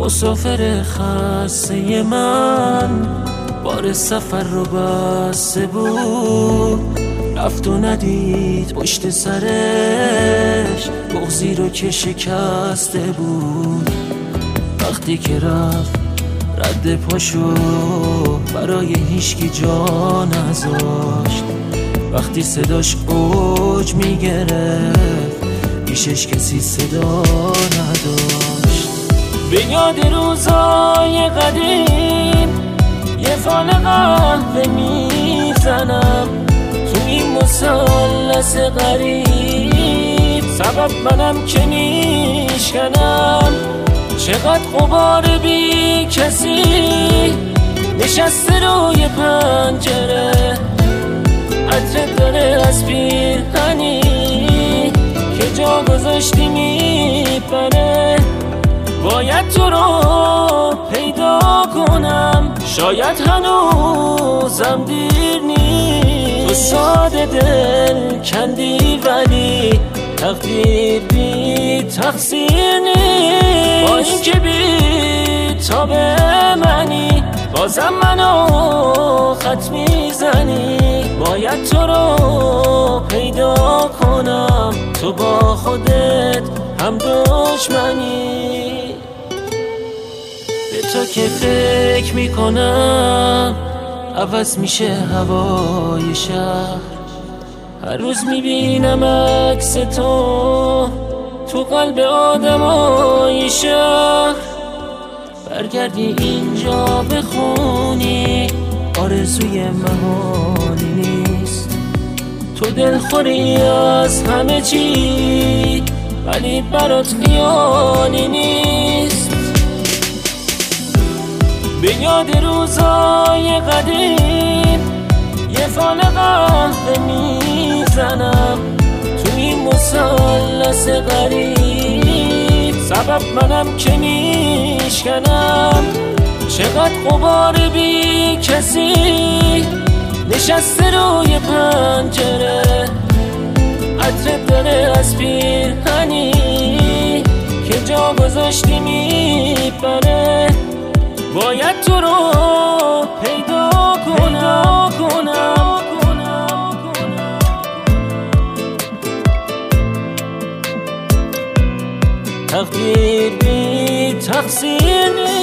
مسافر خسته من بار سفر رو بسته بود، رفت و ندید پشت سرش بغضی رو که شکسته بود. وقتی که رفت رد پاشو برای هیچکی جا نذاشت، وقتی صداش اوج میگرفت پیشش کسی صدا نداشت. به یاد روزای قدیم یه فال قهوه میزنم تو این مثلث غریب، سبب منم که میشکنم. چقدر غبار بی کسی نشسته روی پنجره، عطرت داره از پیرهنی که جا گذاشتی میپره. باید تو رو پیدا کنم، شاید هنوزم دیر نیست. تو ساده دل کندی ولی تقدیر بی تقصیر نیست. با این که بی تاب منی بازم منو خط میزنی. باید تو رو پیدا کنم، تو با خودت هم دشمنی. به تو که فکر میکنم عوض میشه هوای شهر. هر روز میبینم عکس تو قلب آدمای شهر. برگردی اینجا بخونی آرزوی محالی نیست. تو دلخوری از همه چی ولی برات خیالی نیست. به یاد روزای قدیم یه فال قهوه میزنم تو این مثلث غریب، سبب منم که میشکنم. چقدر غبار بی کسی نشسته روی پنجره، عطرت داره از پیرهنی که جا گذاشتی میپره. باید تو رو پیدا کنم. تقدیر بی تقصیر نیست.